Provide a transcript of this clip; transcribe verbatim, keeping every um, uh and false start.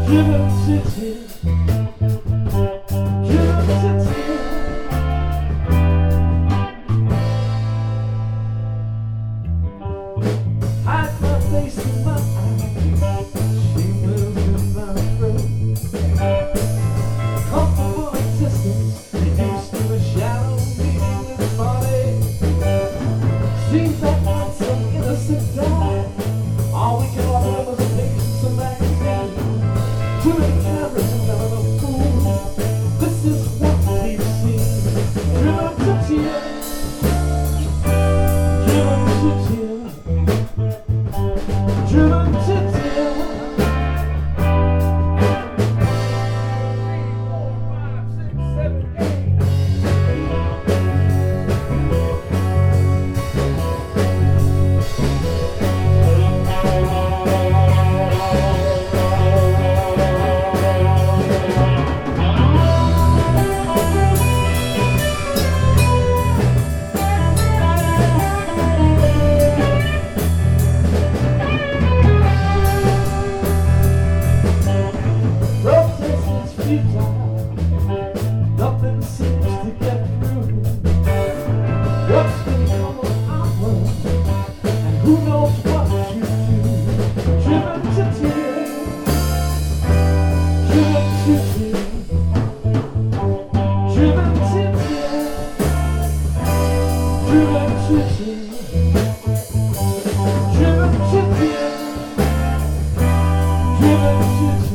Driven to tears, driven to tears. Hide my face in my eyes, she lives in my throat. Comfortable existence, reduced to a shadow, meaningless body. Seems that not some innocent die. All we can offer was a patience and magazine. Too many cameras and never enough fools. This is what we've seen. Driven to tears, driven to tears, driven to tears. Nothing seems to get through. What's become of our world? And who knows what you do? Driven to tears, driven to tears, driven to tears, driven to tears, driven to tears, driven to tears.